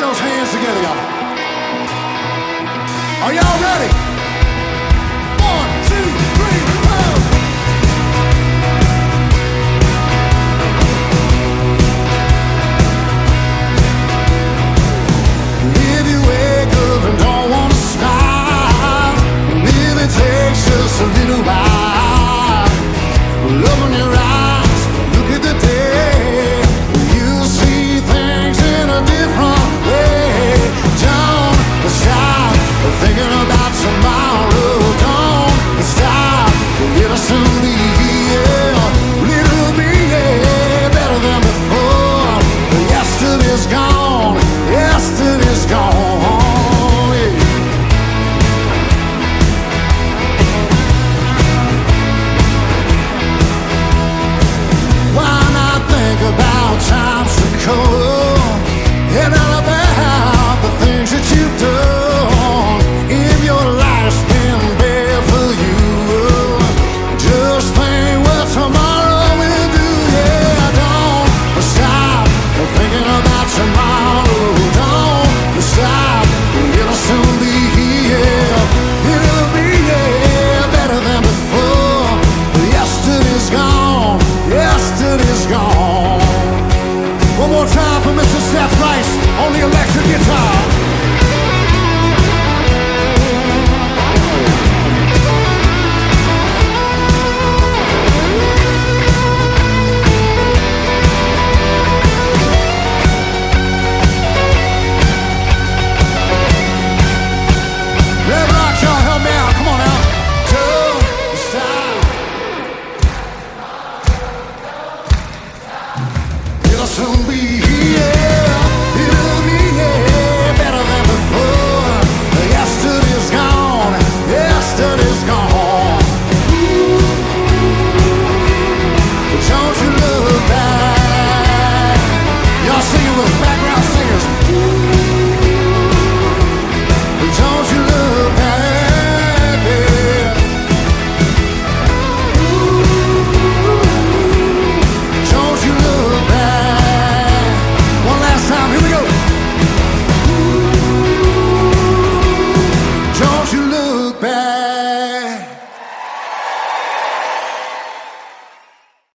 those hands together, y'all. Are y'all ready? 1, 2, 3, go! If you wake up and don't want to smile, if it takes just a little while, open your eyes, look at the day. You see things in a different way. Don't stop thinking about tomorrow. Don't stop, it'll soon be here. It'll be better than before. Yesterday's gone, yesterday's gone. Why not think about times to come and all about the things that you've done? If your life's been bad for you, just think what tomorrow will do. Yeah, don't stop thinking about tomorrow. Don't stop, it'll soon be here. It'll be better than before. Yesterday's gone, yesterday's gone. One more time for Mr. Seth Rice on the electric guitar. Red Rock, y'all help me out. Come on out. Don't stop. It'll soon be here.